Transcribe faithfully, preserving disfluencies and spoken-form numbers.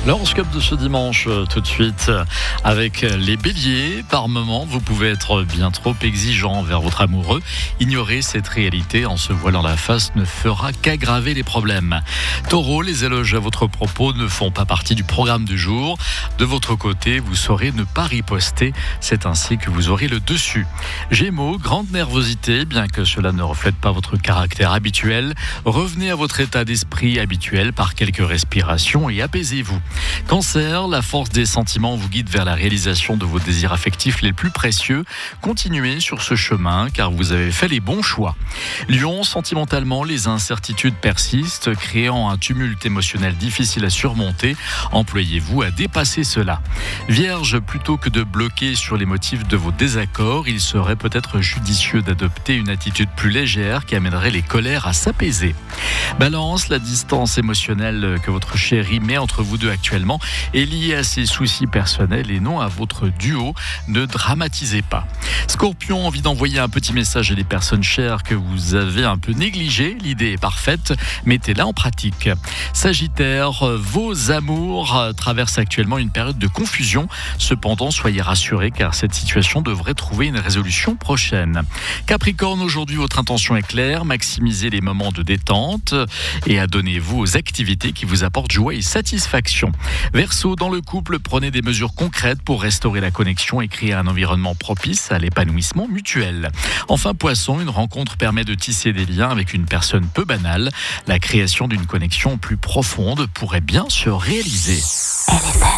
L'horoscope de ce dimanche, euh, tout de suite, euh, avec les béliers. Par moments, vous pouvez être bien trop exigeant envers votre amoureux. Ignorer cette réalité en se voilant la face ne fera qu'aggraver les problèmes. Taureau, les éloges à votre propos ne font pas partie du programme du jour. De votre côté, vous saurez ne pas riposter. C'est ainsi que vous aurez le dessus. Gémeaux, grande nervosité, bien que cela ne reflète pas votre caractère habituel. Revenez à votre état d'esprit habituel par quelques respirations et apaisez-vous. Cancer, la force des sentiments vous guide vers la réalisation de vos désirs affectifs les plus précieux. Continuez sur ce chemin car vous avez fait les bons choix. Lion, sentimentalement, les incertitudes persistent, créant un tumulte émotionnel difficile à surmonter. Employez-vous à dépasser cela. Vierge, plutôt que de bloquer sur les motifs de vos désaccords, il serait peut-être judicieux d'adopter une attitude plus légère qui amènerait les colères à s'apaiser. Balance, la distance émotionnelle que votre chéri met entre vous deux actuellement est liée à ses soucis personnels et non à votre duo. Ne dramatisez pas. Scorpion, envie d'envoyer un petit message à des personnes chères que vous avez un peu négligées. L'idée est parfaite, mettez-la en pratique. Sagittaire, vos amours traversent actuellement une période de confusion. Cependant, soyez rassurés car cette situation devrait trouver une résolution prochaine. Capricorne, aujourd'hui votre intention est claire, maximisez les moments de détente et adonnez-vous aux activités qui vous apportent joie et satisfaction. Verseau, dans le couple, prenez des mesures concrètes pour restaurer la connexion et créer un environnement propice à l'épanouissement mutuel. Enfin, Poisson, une rencontre permet de tisser des liens avec une personne peu banale. La création d'une connexion plus profonde pourrait bien se réaliser.